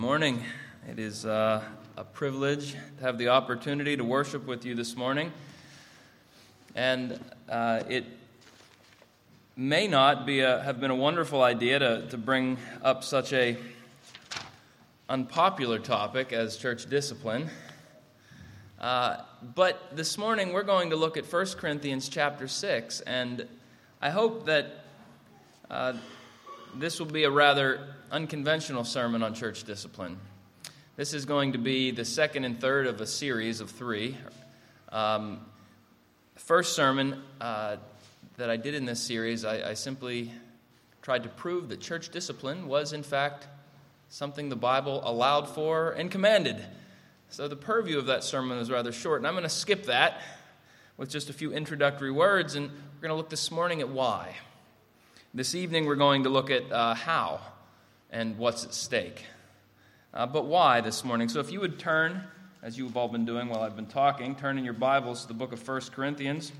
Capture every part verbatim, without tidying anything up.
Morning. It is uh, a privilege to have the opportunity to worship with you this morning. And uh, it may not be a, have been a wonderful idea to, to bring up such a unpopular topic as church discipline. Uh, but this morning we're going to look at First Corinthians chapter six, and I hope that uh, this will be a rather unconventional sermon on church discipline. This is going to be the second and third of a series of three. Um, first sermon uh, that I did in this series, I, I simply tried to prove that church discipline was, in fact, something the Bible allowed for and commanded. So the purview of that sermon was rather short, and I'm going to skip that with just a few introductory words, and we're going to look this morning at why. This evening we're going to look at uh, how and what's at stake. Uh, but why this morning? So if you would turn, as you've all been doing while I've been talking, turn in your Bibles to the book of First Corinthians,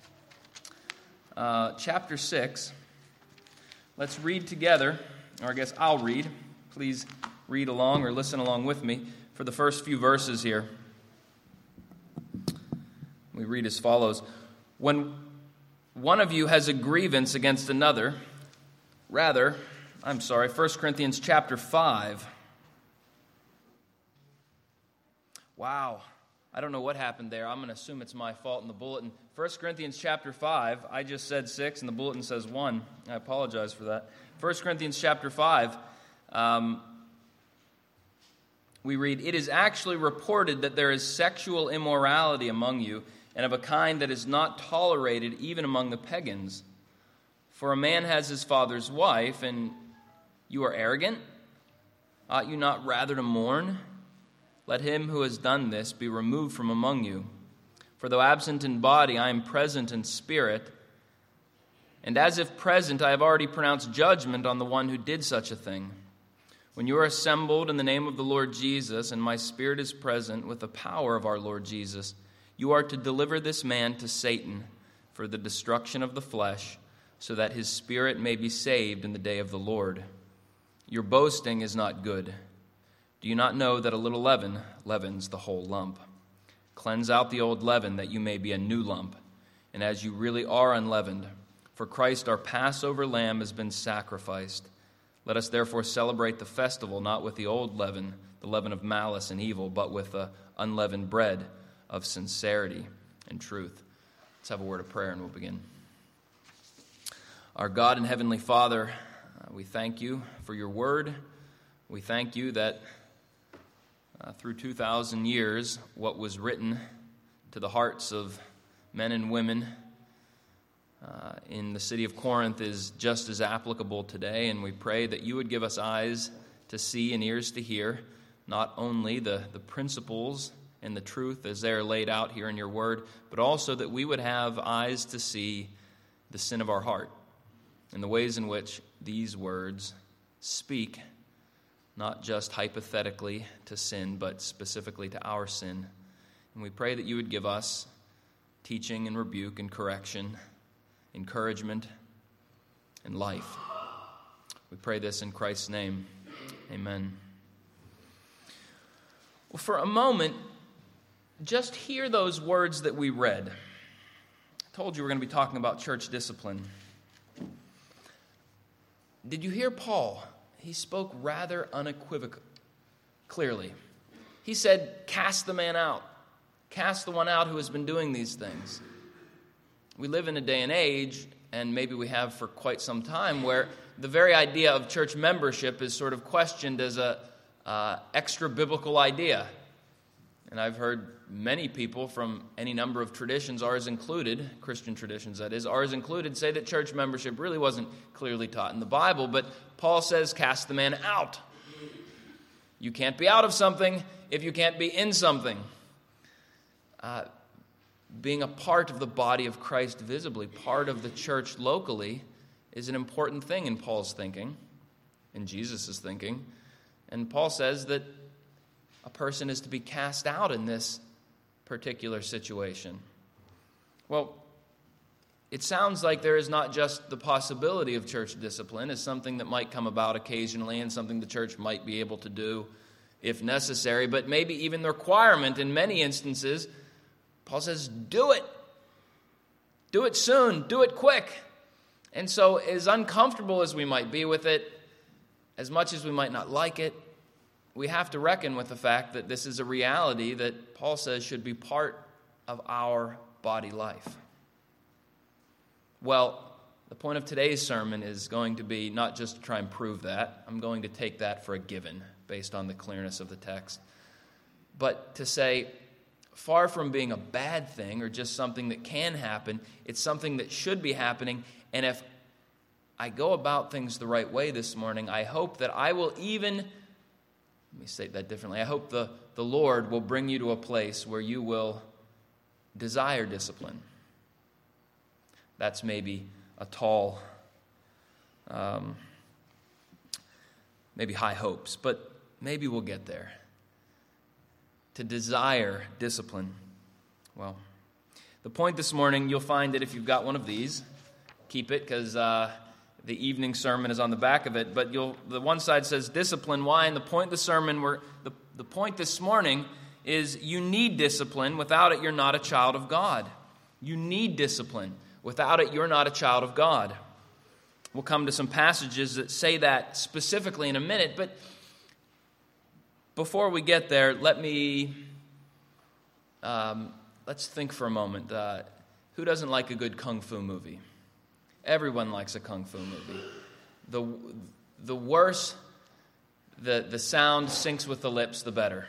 uh, chapter six. Let's read together, or I guess I'll read. Please read along or listen along with me for the first few verses here. We read as follows. When one of you has a grievance against another, rather, I'm sorry, First Corinthians chapter five. Wow, I don't know what happened there. I'm going to assume it's my fault in the bulletin. First Corinthians chapter five, I just said six, and the bulletin says one. I apologize for that. First Corinthians chapter five, um, we read, "It is actually reported that there is sexual immorality among you, and of a kind that is not tolerated even among the pagans. For a man has his father's wife, and you are arrogant? Ought you not rather to mourn? Let him who has done this be removed from among you. For though absent in body, I am present in spirit. And as if present, I have already pronounced judgment on the one who did such a thing. When you are assembled in the name of the Lord Jesus, and my spirit is present with the power of our Lord Jesus, you are to deliver this man to Satan for the destruction of the flesh, so that his spirit may be saved in the day of the Lord. Your boasting is not good. Do you not know that a little leaven leavens the whole lump? Cleanse out the old leaven, that you may be a new lump, and as you really are unleavened. For Christ our Passover lamb has been sacrificed. Let us therefore celebrate the festival, not with the old leaven, the leaven of malice and evil, but with the unleavened bread of sincerity and truth." Let's have a word of prayer and we'll begin. Our God and Heavenly Father, uh, we thank you for your word. We thank you that uh, through two thousand years, what was written to the hearts of men and women uh, in the city of Corinth is just as applicable today, and we pray that you would give us eyes to see and ears to hear, not only the, the principles and the truth as they are laid out here in your word, but also that we would have eyes to see the sin of our heart and the ways in which these words speak, not just hypothetically to sin, but specifically to our sin. And we pray that you would give us teaching and rebuke and correction, encouragement and life. We pray this in Christ's name. Amen. Well, for a moment, just hear those words that we read. I told you we're going to be talking about church discipline. Did you hear Paul? He spoke rather unequivocally, clearly. He said, cast the man out. Cast the one out who has been doing these things. We live in a day and age, and maybe we have for quite some time, where the very idea of church membership is sort of questioned as a uh, extra-biblical idea. And I've heard many people from any number of traditions, ours included, Christian traditions that is, ours included, say that church membership really wasn't clearly taught in the Bible, but Paul says, cast the man out. You can't be out of something if you can't be in something. Uh, being a part of the body of Christ visibly, part of the church locally, is an important thing in Paul's thinking, in Jesus' thinking. And Paul says that a person is to be cast out in this particular situation. Well, it sounds like there is not just the possibility of church discipline as something that might come about occasionally and something the church might be able to do if necessary, but maybe even the requirement in many instances. Paul says, do it. Do it soon. Do it quick. And so as uncomfortable as we might be with it, as much as we might not like it, we have to reckon with the fact that this is a reality that Paul says should be part of our body life. Well, the point of today's sermon is going to be not just to try and prove that. I'm going to take that for a given based on the clearness of the text. But to say, far from being a bad thing or just something that can happen, it's something that should be happening. And if I go about things the right way this morning, I hope that I will even, let me state that differently, I hope the, the Lord will bring you to a place where you will desire discipline. That's maybe a tall, um, maybe high hopes, but maybe we'll get there. To desire discipline. Well, the point this morning, you'll find that if you've got one of these, keep it, because uh, the evening sermon is on the back of it, but you'll the one side says discipline. Why? And the point of the sermon, where the, the point this morning is you need discipline. Without it, you're not a child of God. You need discipline. Without it, you're not a child of God. We'll come to some passages that say that specifically in a minute, but before we get there, let me, um, let's think for a moment. Uh, who doesn't like a good kung fu movie? Everyone likes a kung fu movie. The, the worse the, the sound syncs with the lips, the better.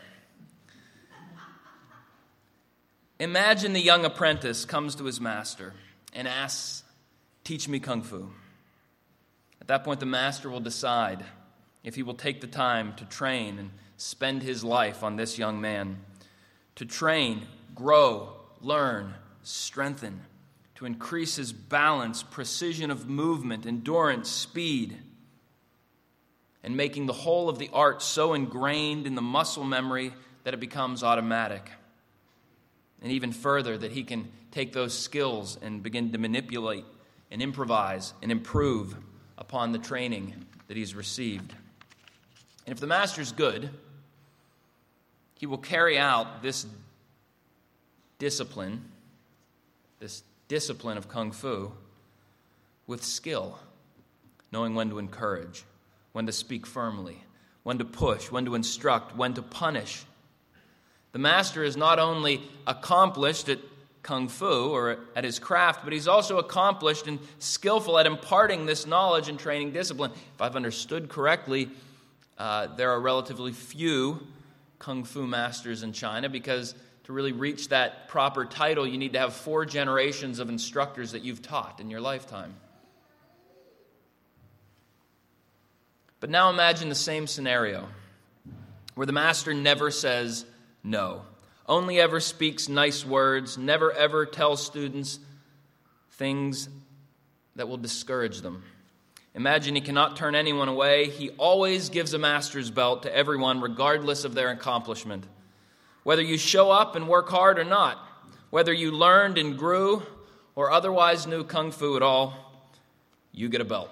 Imagine the young apprentice comes to his master and asks, teach me kung fu. At that point, the master will decide if he will take the time to train and spend his life on this young man, to train, grow, learn, strengthen, to increase his balance, precision of movement, endurance, speed, and making the whole of the art so ingrained in the muscle memory that it becomes automatic. And even further, that he can take those skills and begin to manipulate and improvise and improve upon the training that he's received. And if the master's good, he will carry out this discipline, this discipline of kung fu, with skill, knowing when to encourage, when to speak firmly, when to push, when to instruct, when to punish. The master is not only accomplished at kung fu or at his craft, but he's also accomplished and skillful at imparting this knowledge and training discipline. If I've understood correctly, uh, there are relatively few kung fu masters in China, because to really reach that proper title, you need to have four generations of instructors that you've taught in your lifetime. But now imagine the same scenario, where the master never says no, only ever speaks nice words, never ever tells students things that will discourage them. Imagine he cannot turn anyone away. He always gives a master's belt to everyone, regardless of their accomplishment. Whether you show up and work hard or not, whether you learned and grew or otherwise knew kung fu at all, you get a belt.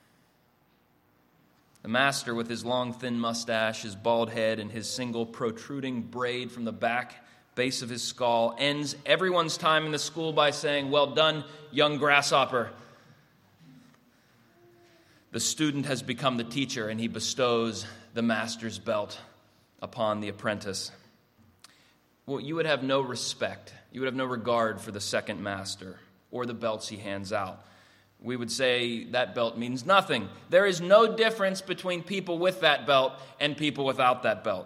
The master, with his long, thin mustache, his bald head, and his single protruding braid from the back base of his skull, ends everyone's time in the school by saying, "Well done, young grasshopper." The student has become the teacher, and he bestows the master's belt upon the apprentice. Well, you would have no respect, you would have no regard for the second master or the belts he hands out. We would say that belt means nothing. There is no difference between people with that belt and people without that belt.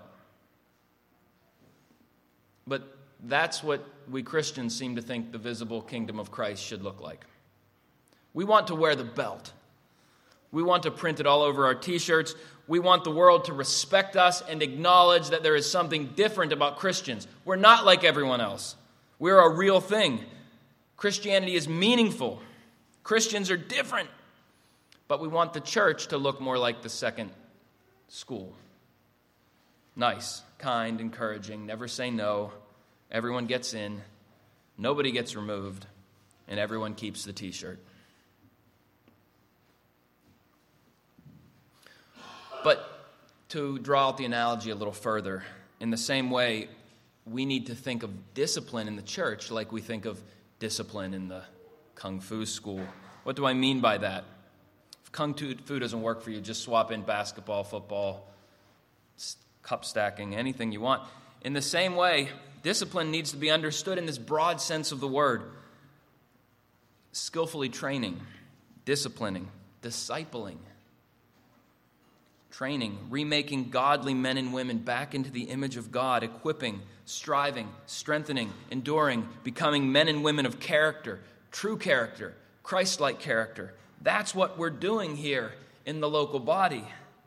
But that's what we Christians seem to think the visible kingdom of Christ should look like. We want to wear the belt. We want to print it all over our t-shirts. We want the world to respect us and acknowledge that there is something different about Christians. We're not like everyone else. We're a real thing. Christianity is meaningful. Christians are different. But we want the church to look more like the second school. Nice, kind, encouraging, never say no. Everyone gets in. Nobody gets removed. And everyone keeps the t-shirt. But To draw out the analogy a little further, in the same way, we need to think of discipline in the church like we think of discipline in the Kung Fu school. What do I mean by that? If Kung Fu doesn't work for you, just swap in basketball, football, cup stacking, anything you want. In the same way, discipline needs to be understood in this broad sense of the word. Skillfully training, disciplining, discipling, training, remaking godly men and women back into the image of God, equipping, striving, strengthening, enduring, becoming men and women of character, true character, Christ-like character. That's what we're doing here in the local body.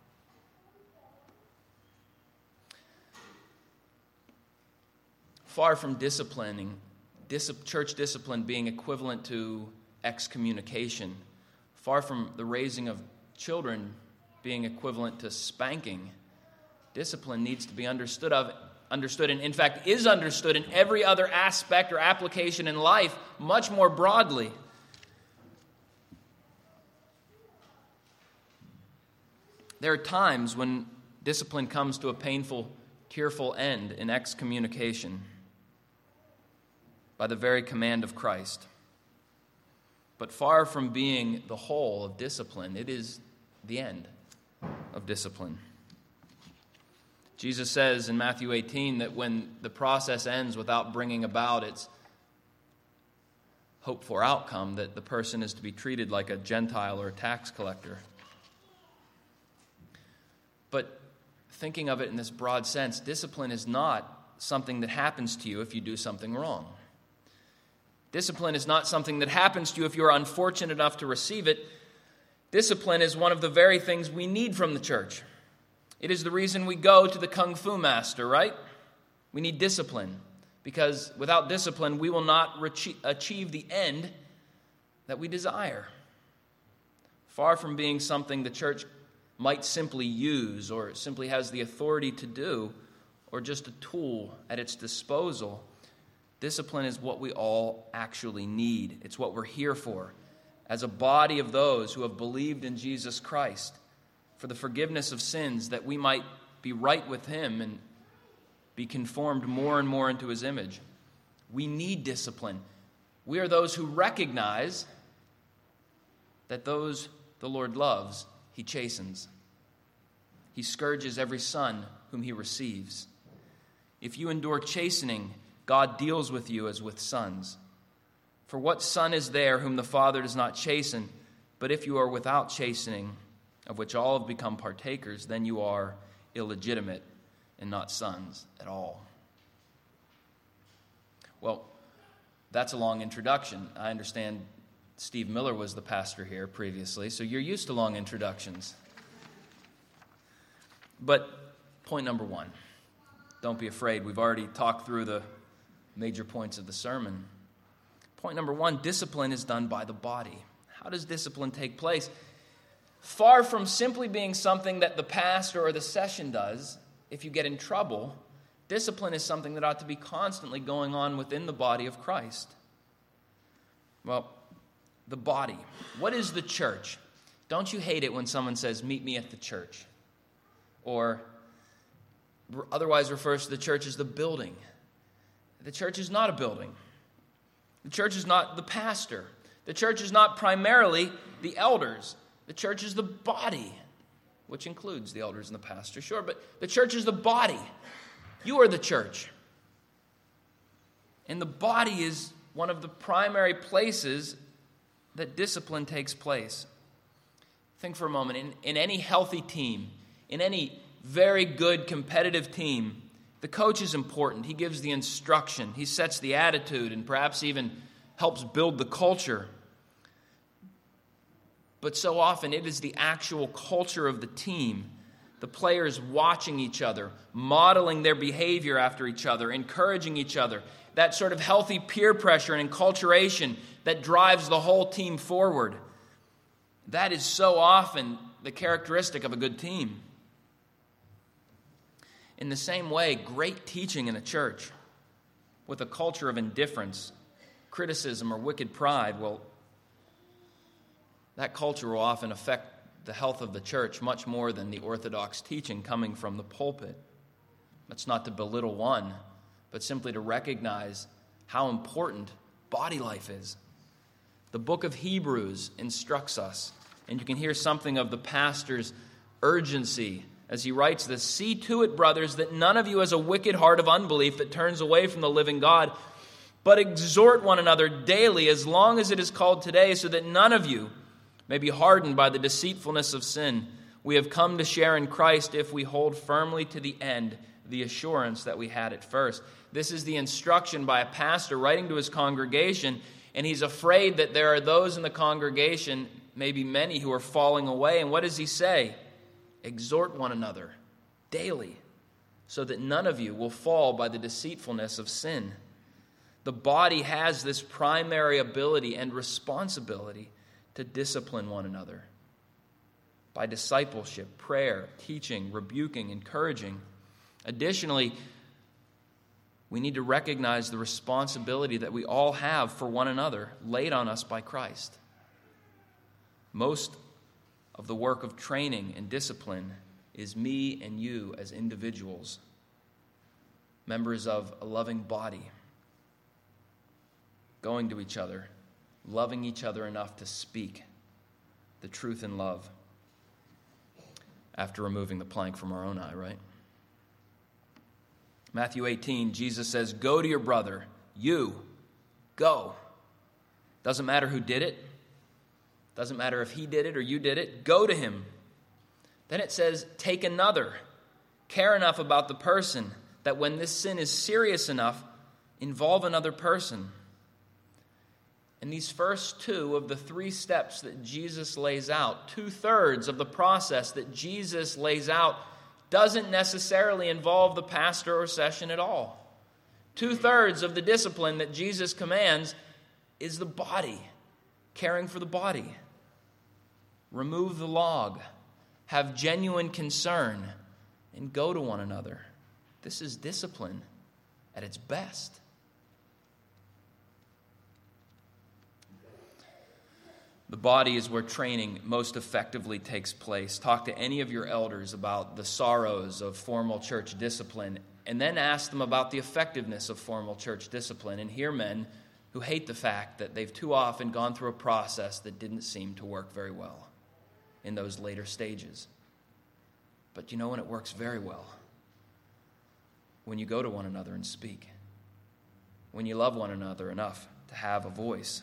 Far from disciplining, dis- church discipline being equivalent to excommunication, far from the raising of children being equivalent to spanking, discipline needs to be understood of, understood, and in fact is understood in every other aspect or application in life much more broadly. There are times when discipline comes to a painful, tearful end in excommunication by the very command of Christ. But far from being the whole of discipline, it is the end of discipline. Jesus says in Matthew eighteen that when the process ends without bringing about its hoped for outcome, that the person is to be treated like a Gentile or a tax collector. But thinking of it in this broad sense, discipline is not something that happens to you if you do something wrong. Discipline is not something that happens to you if you are unfortunate enough to receive it. Discipline is one of the very things we need from the church. It is the reason we go to the Kung Fu master, right? We need discipline, because without discipline, we will not re- achieve the end that we desire. Far from being something the church might simply use or simply has the authority to do, or just a tool at its disposal, discipline is what we all actually need. It's what we're here for, as a body of those who have believed in Jesus Christ for the forgiveness of sins, that we might be right with Him and be conformed more and more into His image. We need discipline. We are those who recognize that those the Lord loves, He chastens. He scourges every son whom He receives. If you endure chastening, God deals with you as with sons. For what son is there whom the Father does not chasten? But if you are without chastening, of which all have become partakers, then you are illegitimate and not sons at all. Well, that's a long introduction. I understand Steve Miller was the pastor here previously, so you're used to long introductions. But point number one, don't be afraid. We've already talked through the major points of the sermon. Point number one, discipline is done by the body. How does discipline take place? Far from simply being something that the pastor or the session does, if you get in trouble, discipline is something that ought to be constantly going on within the body of Christ. Well, the body. What is the church? Don't you hate it when someone says, "Meet me at the church"? Or otherwise refers to the church as the building. The church is not a building. The church is not the pastor. The church is not primarily the elders. The church is the body, which includes the elders and the pastor, sure, but the church is the body. You are the church. And the body is one of the primary places that discipline takes place. Think for a moment. In, in any healthy team, in any very good competitive team, the coach is important. He gives the instruction. He sets the attitude and perhaps even helps build the culture. But so often it is the actual culture of the team, the players watching each other, modeling their behavior after each other, encouraging each other, that sort of healthy peer pressure and enculturation that drives the whole team forward. That is so often the characteristic of a good team. In the same way, great teaching in a church with a culture of indifference, criticism, or wicked pride, well, that culture will often affect the health of the church much more than the orthodox teaching coming from the pulpit. That's not to belittle one, but simply to recognize how important body life is. The book of Hebrews instructs us, and you can hear something of the pastor's urgency as he writes this. See to it, brothers, that none of you has a wicked heart of unbelief that turns away from the living God, but exhort one another daily as long as it is called today, so that none of you may be hardened by the deceitfulness of sin. We have come to share in Christ if we hold firmly to the end the assurance that we had at first. This is the instruction by a pastor writing to his congregation, and he's afraid that there are those in the congregation, maybe many, who are falling away. And what does he say? Exhort one another daily, so that none of you will fall by the deceitfulness of sin. The body has this primary ability and responsibility to discipline one another by discipleship, prayer, teaching, rebuking, encouraging. Additionally, we need to recognize the responsibility that we all have for one another laid on us by Christ. Most of the work of training and discipline is me and you as individuals, members of a loving body, going to each other, loving each other enough to speak the truth in love after removing the plank from our own eye, right? Matthew eighteen, Jesus says, go to your brother. You, go. Doesn't matter who did it. Doesn't matter if he did it or you did it. Go to him. Then it says, take another. Care enough about the person that when this sin is serious enough, involve another person. And these first two of the three steps that Jesus lays out, two-thirds of the process that Jesus lays out, doesn't necessarily involve the pastor or session at all. Two-thirds of the discipline that Jesus commands is the body, caring for the body. Remove the log, have genuine concern, and go to one another. This is discipline at its best. The body is where training most effectively takes place. Talk to any of your elders about the sorrows of formal church discipline, and then ask them about the effectiveness of formal church discipline, and hear men who hate the fact that they've too often gone through a process that didn't seem to work very well in those later stages. But you know when it works very well? When you go to one another and speak. When you love one another enough to have a voice.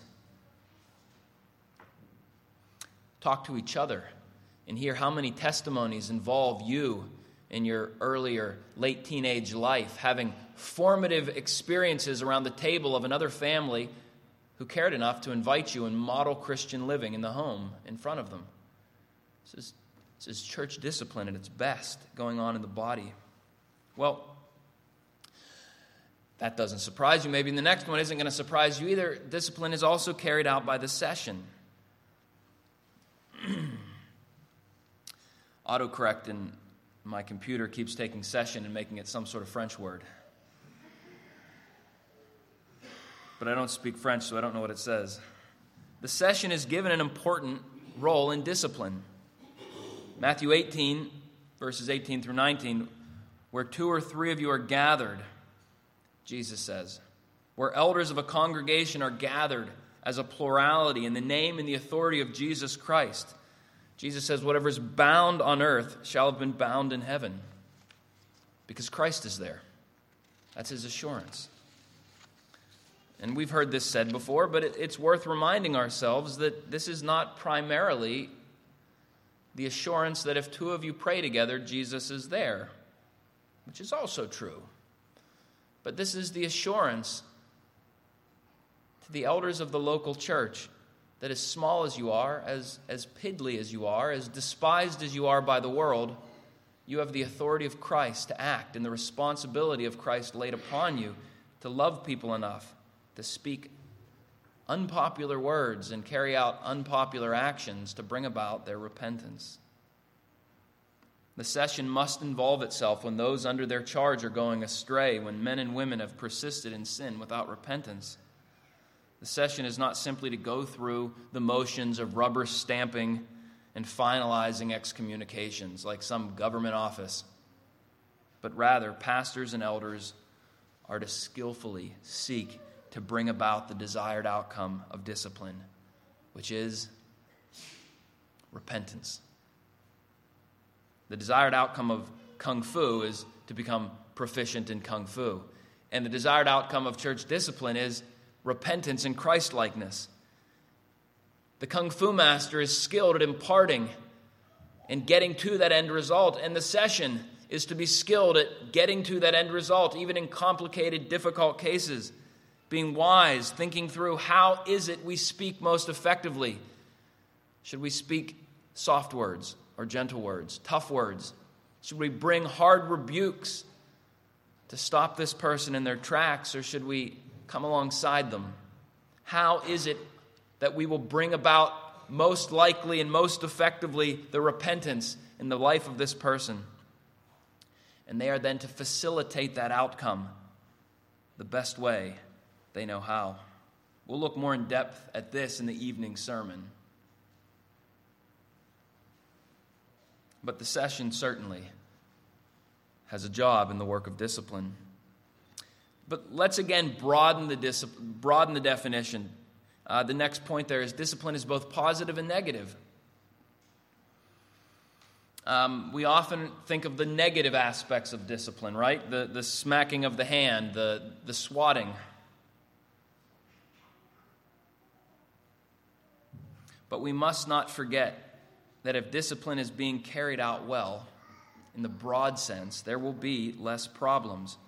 Talk to each other and hear how many testimonies involve you in your earlier, late teenage life, having formative experiences around the table of another family who cared enough to invite you and model Christian living in the home in front of them. This is, this is church discipline at its best going on in the body. Well, that doesn't surprise you. Maybe the next one isn't going to surprise you either. Discipline is also carried out by the session. Autocorrect in my computer keeps taking session and making it some sort of French word. But I don't speak French, so I don't know what it says. The session is given an important role in discipline. Matthew eighteen, verses eighteen through nineteen, where two or three of you are gathered, Jesus says, where elders of a congregation are gathered as a plurality in the name and the authority of Jesus Christ. Jesus says, whatever is bound on earth shall have been bound in heaven. Because Christ is there. That's his assurance. And we've heard this said before, but it, it's worth reminding ourselves that this is not primarily the assurance that if two of you pray together, Jesus is there, which is also true. But this is the assurance to the elders of the local church that as small as you are, as, as piddly as you are, as despised as you are by the world, you have the authority of Christ to act and the responsibility of Christ laid upon you to love people enough to speak unpopular words and carry out unpopular actions to bring about their repentance. The session must involve itself when those under their charge are going astray, when men and women have persisted in sin without repentance. The session is not simply to go through the motions of rubber stamping and finalizing excommunications like some government office. But rather, pastors and elders are to skillfully seek to bring about the desired outcome of discipline, which is repentance. The desired outcome of Kung Fu is to become proficient in Kung Fu. And the desired outcome of church discipline is repentance and Christ-likeness. The Kung Fu master is skilled at imparting and getting to that end result, and the session is to be skilled at getting to that end result, even in complicated, difficult cases. Being wise, thinking through how is it we speak most effectively. Should we speak soft words or gentle words, tough words? Should we bring hard rebukes to stop this person in their tracks, or should we come alongside them? How is it that we will bring about most likely and most effectively the repentance in the life of this person? And they are then to facilitate that outcome the best way they know how. We'll look more in depth at this in the evening sermon. But the session certainly has a job in the work of discipline. But let's again broaden the, dis- broaden the definition. Uh, the next point there is discipline is both positive and negative. Um, we often think of the negative aspects of discipline, right? The, the smacking of the hand, the, the swatting. But we must not forget that if discipline is being carried out well, in the broad sense, there will be less problems.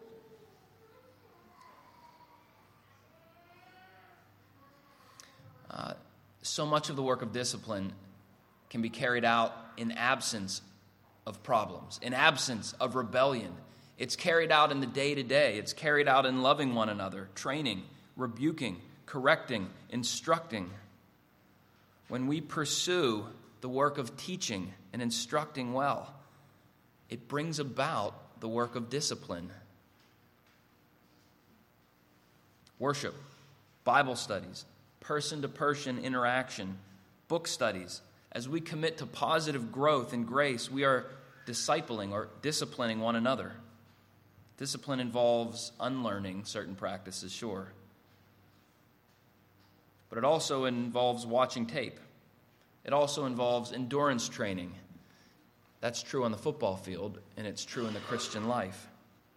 Uh, so much of the work of discipline can be carried out in absence of problems, in absence of rebellion. It's carried out in the day-to-day. It's carried out in loving one another, training, rebuking, correcting, instructing. When we pursue the work of teaching and instructing well, it brings about the work of discipline. Worship, Bible studies, person-to-person interaction, book studies. As we commit to positive growth in grace, we are discipling or disciplining one another. Discipline involves unlearning certain practices, sure. But it also involves watching tape. It also involves endurance training. That's true on the football field, and it's true in the Christian life.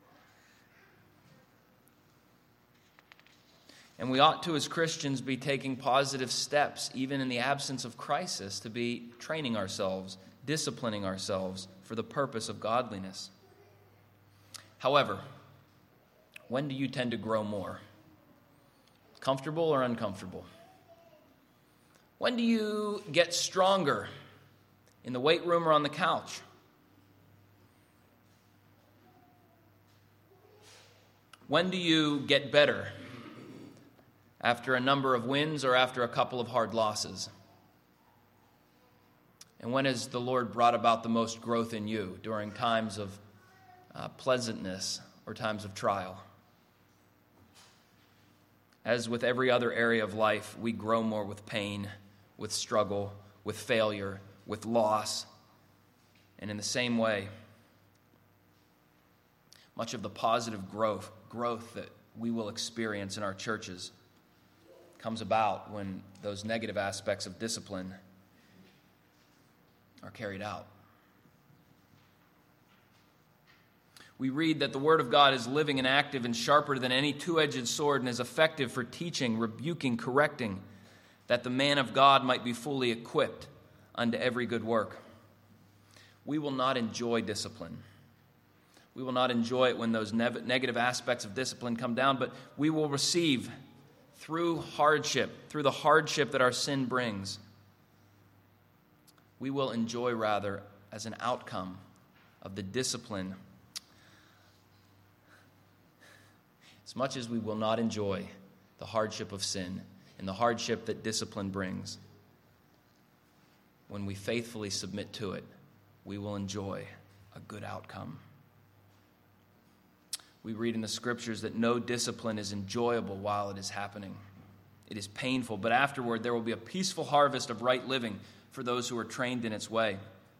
And we ought to, as Christians, be taking positive steps, even in the absence of crisis, to be training ourselves, disciplining ourselves for the purpose of godliness. However, when do you tend to grow more? Comfortable or uncomfortable? When do you get stronger? In the weight room or on the couch? When do you get better? After a number of wins or after a couple of hard losses? And when has the Lord brought about the most growth in you? During times of uh, pleasantness or times of trial? As with every other area of life, we grow more with pain, with struggle, with failure, with loss. And in the same way, much of the positive growth, growth that we will experience in our churches comes about when those negative aspects of discipline are carried out. We read that the Word of God is living and active and sharper than any two-edged sword and is effective for teaching, rebuking, correcting, that the man of God might be fully equipped unto every good work. We will not enjoy discipline. We will not enjoy it when those ne- negative aspects of discipline come down, but we will receive through hardship, through the hardship that our sin brings. We will enjoy, rather, as an outcome of the discipline, as much as we will not enjoy the hardship of sin and the hardship that discipline brings. When we faithfully submit to it, we will enjoy a good outcome. We read in the Scriptures that no discipline is enjoyable while it is happening. It is painful, but afterward there will be a peaceful harvest of right living for those who are trained in its way.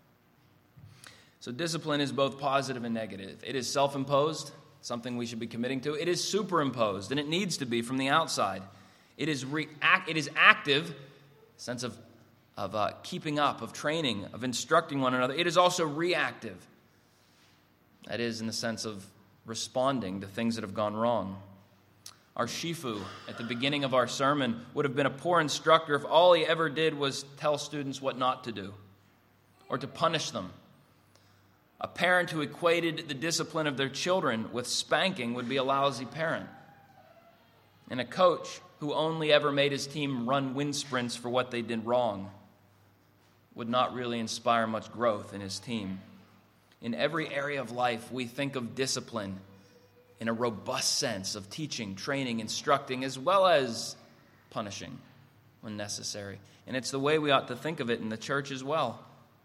So discipline is both positive and negative. It is self-imposed, something we should be committing to. It is superimposed, and it needs to be from the outside. It is react. It is active, sense of of uh, keeping up, of training, of instructing one another. It is also reactive. That is, in the sense of responding to things that have gone wrong. Our Shifu, at the beginning of our sermon, would have been a poor instructor if all he ever did was tell students what not to do or to punish them. A parent who equated the discipline of their children with spanking would be a lousy parent. And a coach who only ever made his team run wind sprints for what they did wrong would not really inspire much growth in his team. In every area of life, we think of discipline in a robust sense of teaching, training, instructing, as well as punishing when necessary. And it's the way we ought to think of it in the church as well.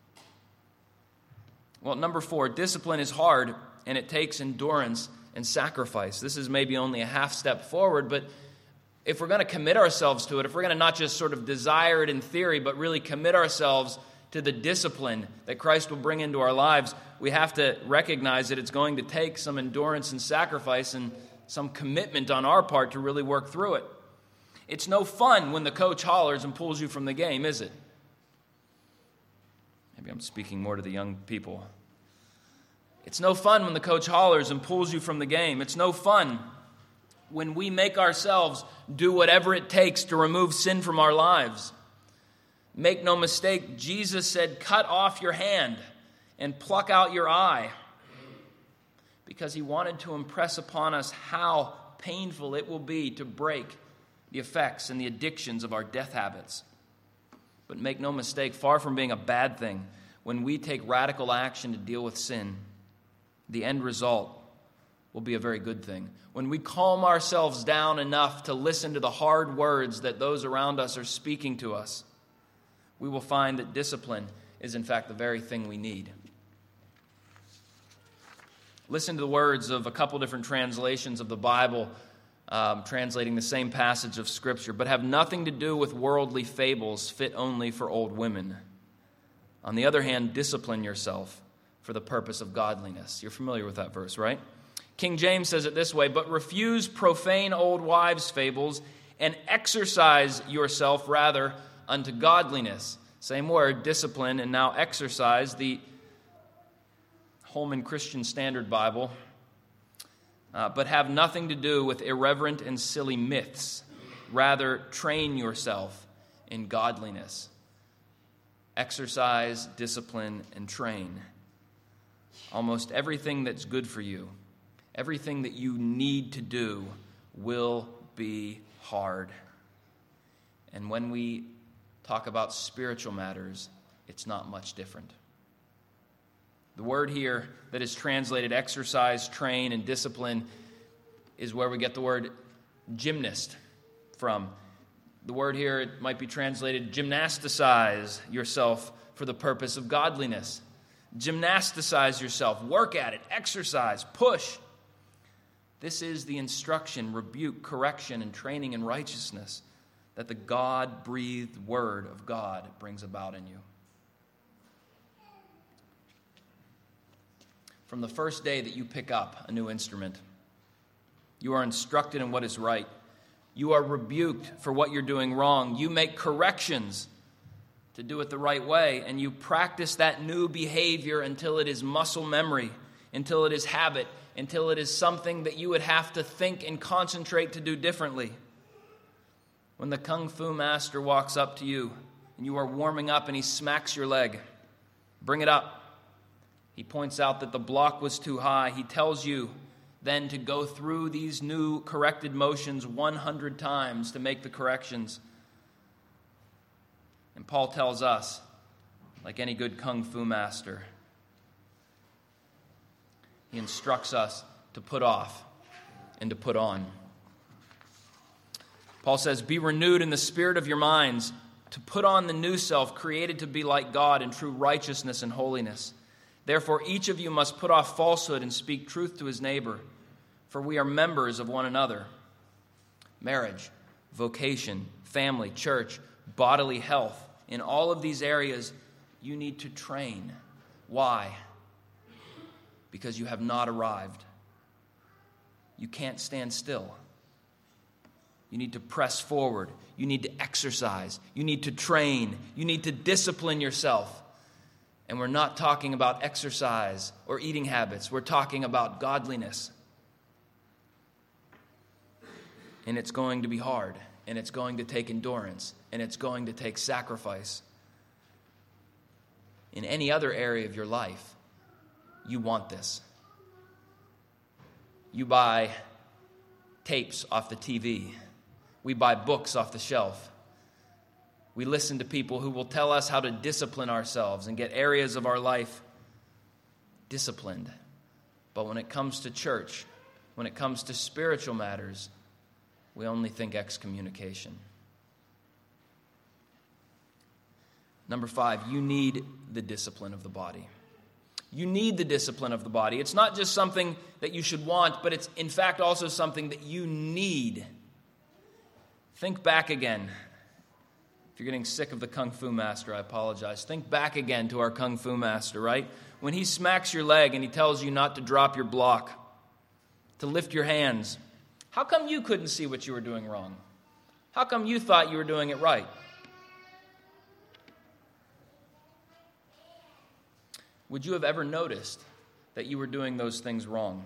Well, number four, discipline is hard, and it takes endurance and sacrifice. This is maybe only a half step forward, but if we're going to commit ourselves to it, if we're going to not just sort of desire it in theory, but really commit ourselves to the discipline that Christ will bring into our lives, we have to recognize that it's going to take some endurance and sacrifice and some commitment on our part to really work through it. It's no fun when the coach hollers and pulls you from the game, is it? Maybe I'm speaking more to the young people. It's no fun when the coach hollers and pulls you from the game. It's no fun when we make ourselves do whatever it takes to remove sin from our lives. Make no mistake, Jesus said, cut off your hand and pluck out your eye, because he wanted to impress upon us how painful it will be to break the effects and the addictions of our death habits. But make no mistake, far from being a bad thing, when we take radical action to deal with sin, the end result will be a very good thing. When we calm ourselves down enough to listen to the hard words that those around us are speaking to us, we will find that discipline is in fact the very thing we need. Listen to the words of a couple different translations of the Bible, um, translating the same passage of Scripture, but have nothing to do with worldly fables fit only for old women. On the other hand, discipline yourself for the purpose of godliness. You're familiar with that verse, right? King James says it this way, but refuse profane old wives' fables and exercise yourself rather unto godliness. Same word, discipline, and now exercise. The Holman Christian Standard Bible, uh, but have nothing to do with irreverent and silly myths. Rather, train yourself in godliness. Exercise, discipline, and train. Almost everything that's good for you, everything that you need to do, will be hard. And when we talk about spiritual matters, it's not much different. The word here that is translated exercise, train, and discipline is where we get the word gymnast from. The word here, it might be translated gymnasticize yourself for the purpose of godliness. Gymnasticize yourself, work at it, exercise, push. This is the instruction, rebuke, correction, and training in righteousness that the God-breathed Word of God brings about in you. From the first day that you pick up a new instrument, you are instructed in what is right. You are rebuked for what you're doing wrong. You make corrections to do it the right way, and you practice that new behavior until it is muscle memory, until it is habit, until it is something that you would have to think and concentrate to do differently. When the kung fu master walks up to you and you are warming up and he smacks your leg, bring it up. He points out that the block was too high. He tells you then to go through these new corrected motions one hundred times to make the corrections. And Paul tells us, like any good kung fu master, he instructs us to put off and to put on. Paul says, be renewed in the spirit of your minds, to put on the new self, created to be like God in true righteousness and holiness. Therefore, each of you must put off falsehood and speak truth to his neighbor, for we are members of one another. Marriage, vocation, family, church, bodily health, In all of these areas, you need to train. Why? Because you have not arrived. You can't stand still. You need to press forward. You need to exercise. You need to train. You need to discipline yourself. And we're not talking about exercise or eating habits. We're talking about godliness. And it's going to be hard. And it's going to take endurance. And it's going to take sacrifice. In any other area of your life, you want this. You buy tapes off the T V. We buy books off the shelf. We listen to people who will tell us how to discipline ourselves and get areas of our life disciplined. But when it comes to church, when it comes to spiritual matters, we only think excommunication. Number five, you need the discipline of the body. You need the discipline of the body. It's not just something that you should want, but it's in fact also something that you need. Think back again. If you're getting sick of the Kung Fu Master, I apologize. Think back again to our Kung Fu Master, right? When he smacks your leg and he tells you not to drop your block, to lift your hands, how come you couldn't see what you were doing wrong? How come you thought you were doing it right? Would you have ever noticed that you were doing those things wrong?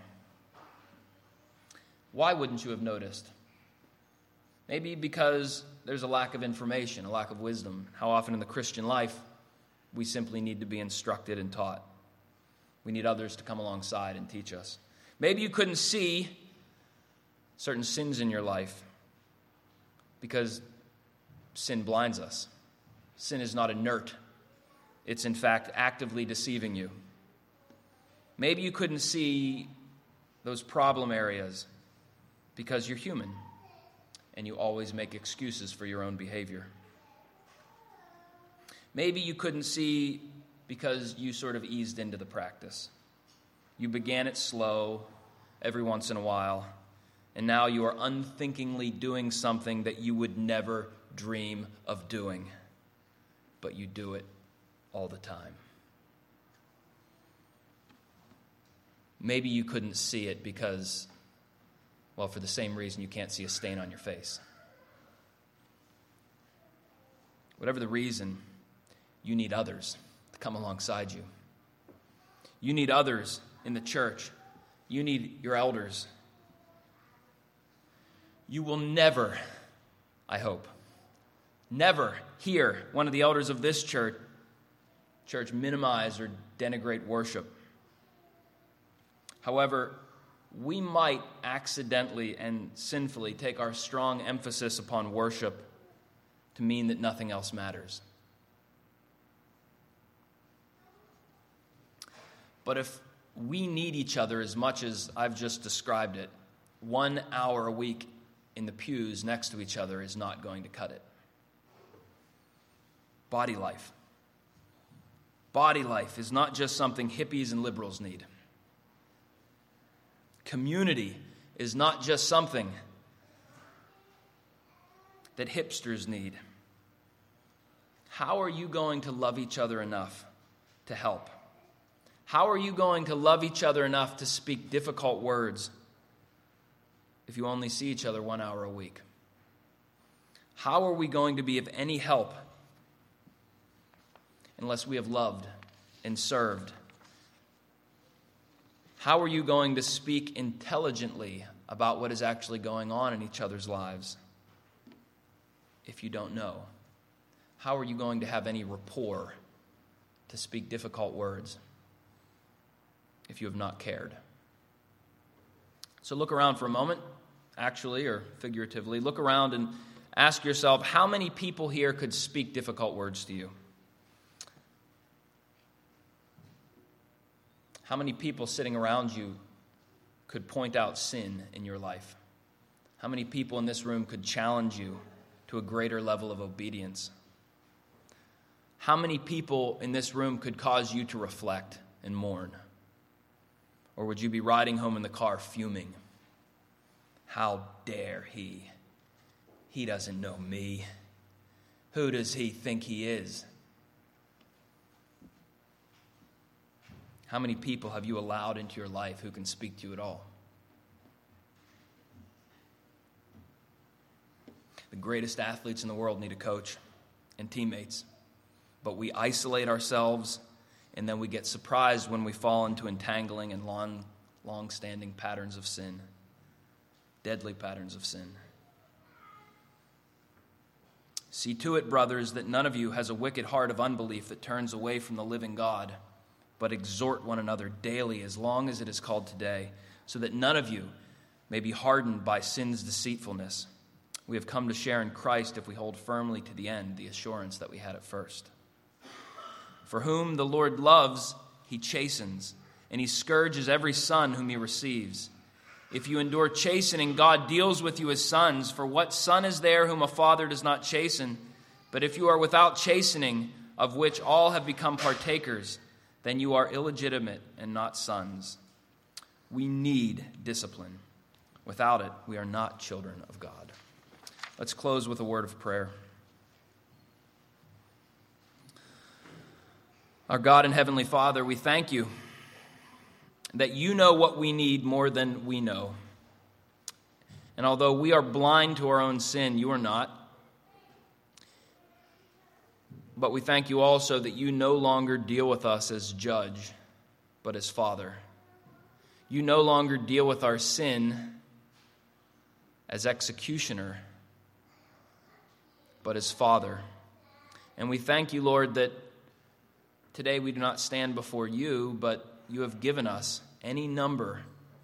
Why wouldn't you have noticed? Maybe because there's a lack of information, a lack of wisdom. How often in the Christian life, we simply need to be instructed and taught. We need others to come alongside and teach us. Maybe you couldn't see certain sins in your life because sin blinds us. Sin is not inert. It's in fact actively deceiving you. Maybe you couldn't see those problem areas because you're human and you always make excuses for your own behavior. Maybe you couldn't see because you sort of eased into the practice. You began it slow, every once in a while, and now you are unthinkingly doing something that you would never dream of doing, but you do it all the time. Maybe you couldn't see it because, well, for the same reason you can't see a stain on your face. Whatever the reason, you need others to come alongside you. You need others in the church. You need your elders. You will never, I hope, never hear one of the elders of this church, church minimize or denigrate worship. However, we might accidentally and sinfully take our strong emphasis upon worship to mean that nothing else matters. But if we need each other as much as I've just described it, one hour a week in the pews next to each other is not going to cut it. Body life. Body life is not just something hippies and liberals need. Community is not just something that hipsters need. How are you going to love each other enough to help? How are you going to love each other enough to speak difficult words if you only see each other one hour a week? How are we going to be of any help unless we have loved and served? How are you going to speak intelligently about what is actually going on in each other's lives if you don't know? How are you going to have any rapport to speak difficult words if you have not cared? So look around for a moment, actually or figuratively. Look around and ask yourself, how many people here could speak difficult words to you? How many people sitting around you could point out sin in your life? How many people in this room could challenge you to a greater level of obedience? How many people in this room could cause you to reflect and mourn? Or would you be riding home in the car fuming? How dare he? He doesn't know me. Who does he think he is? How many people have you allowed into your life who can speak to you at all? The greatest athletes in the world need a coach and teammates. But we isolate ourselves, and then we get surprised when we fall into entangling and long, long-standing patterns of sin, deadly patterns of sin. See to it, brothers, that none of you has a wicked heart of unbelief that turns away from the living God, but exhort one another daily as long as it is called today, so that none of you may be hardened by sin's deceitfulness. We have come to share in Christ if we hold firmly to the end the assurance that we had at first. For whom the Lord loves, he chastens, and he scourges every son whom he receives. If you endure chastening, God deals with you as sons. For what son is there whom a father does not chasten? But if you are without chastening, of which all have become partakers, then you are illegitimate and not sons. We need discipline. Without it, we are not children of God. Let's close with a word of prayer. Our God and Heavenly Father, we thank you that you know what we need more than we know. And although we are blind to our own sin, you are not. But we thank you also that you no longer deal with us as judge, but as Father. You no longer deal with our sin as executioner, but as Father. And we thank you, Lord, that today we do not stand before you, but you have given us any number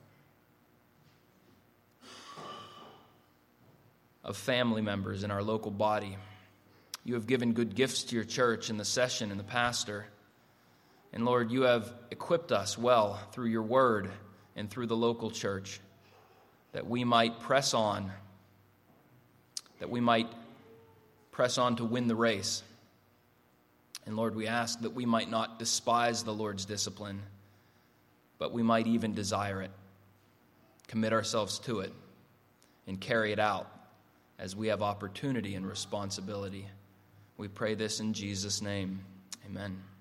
of family members in our local body. You have given good gifts to your church and the session and the pastor. And Lord, you have equipped us well through your word and through the local church that we might press on, that we might press on to win the race. And Lord, we ask that we might not despise the Lord's discipline, but we might even desire it, commit ourselves to it, and carry it out as we have opportunity and responsibility. We pray this in Jesus' name. Amen.